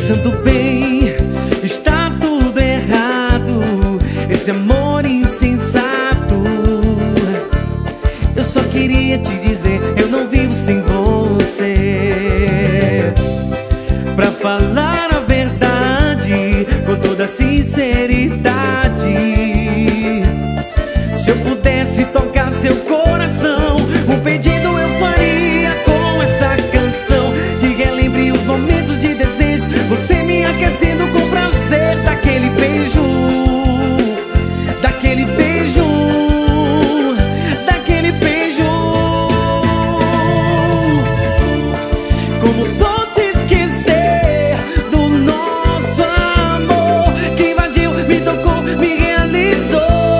Pensando bem, está tudo errado, esse amor insensato. Eu só queria te dizer, eu não vivo sem você. Pra falar a verdade, com toda sinceridade, se eu pudesse tocar seu coração, um pedido eu faria com esta canção, que relembre os momentos de desejo, você me aquecendo com prazer, daquele beijo, daquele beijo, daquele beijo. Como posso esquecer do nosso amor, que invadiu, me tocou, me realizou.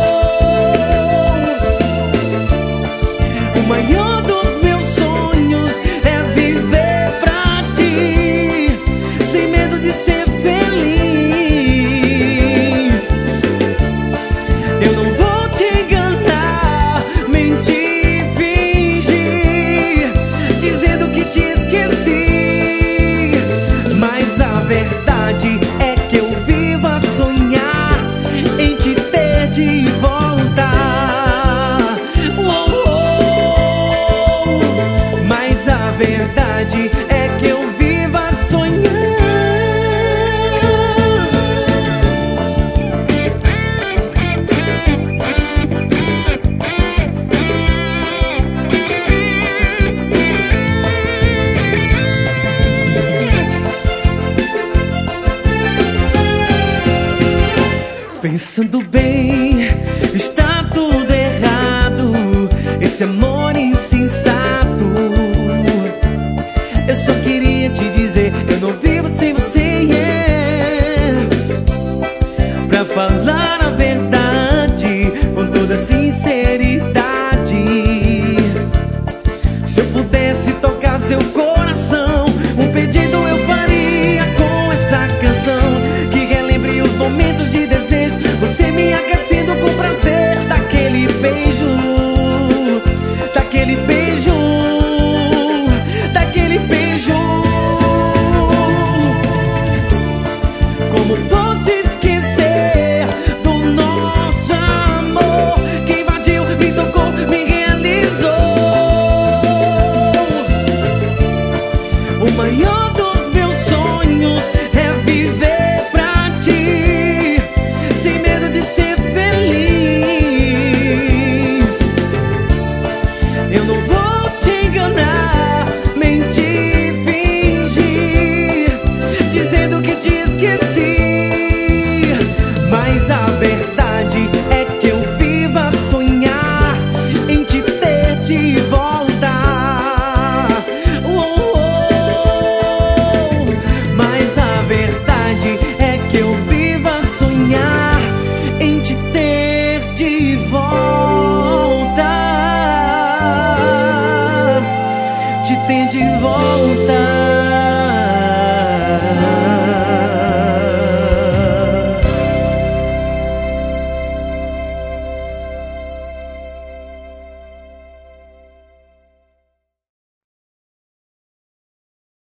O maior dos meus sonhos é viver pra ti, sem medo de ser feliz. Eu não vou te enganar, mentir, fingir, dizendo que te esqueci, mas a verdade é que eu vivo a sonhar em te ter de volta. Mas a verdade é que eu vivo a sonhar. Pensando bem, está tudo errado, esse amor insensato. Eu só queria te dizer, eu não vivo sem você, yeah. Pra falar a verdade,